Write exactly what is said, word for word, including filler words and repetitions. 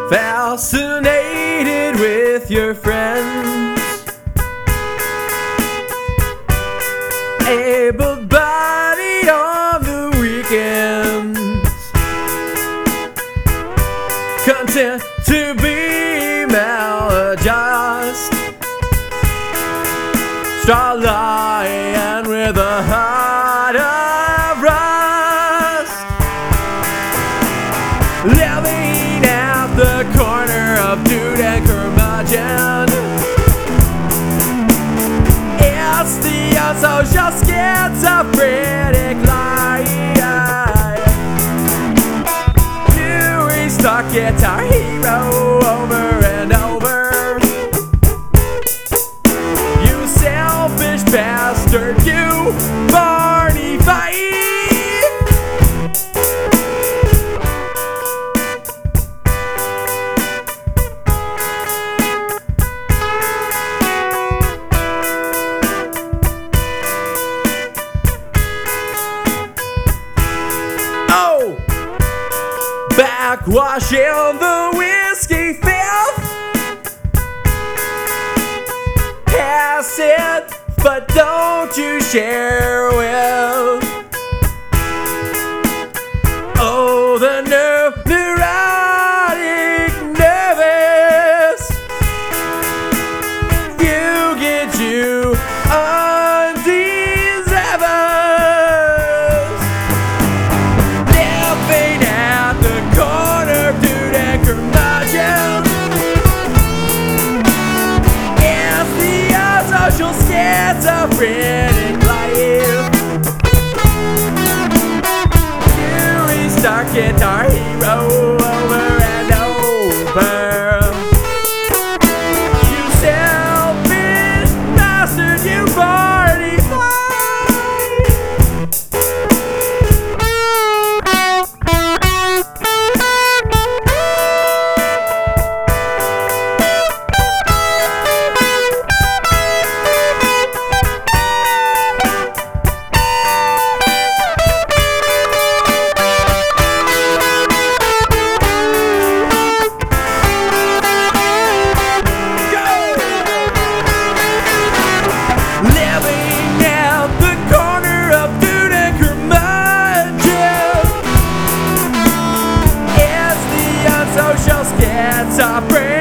fascinated with your friends, able-bodied on the weekends, content to be maladjust, straw lying with a heart of rust, living at the corner of dude and curmudgeon. It's the unsocial schizophrenic life. Doing stock Guitar Hero over and over. You selfish bastard, you Barney Fife. Oh! Backwashing the whiskey filth. Pass it, but don't you share with. Oh, the nerve, neurotic, nervous. You get you undeserved. Living at the corner, dude and curmudgeon. It's the social schizophrenic life. Doing stock Guitar Hero over and over. You selfish bastard, you Barney Fife. Living at the corner of dude and curmudgeon. It's the unsocial schizophrenic.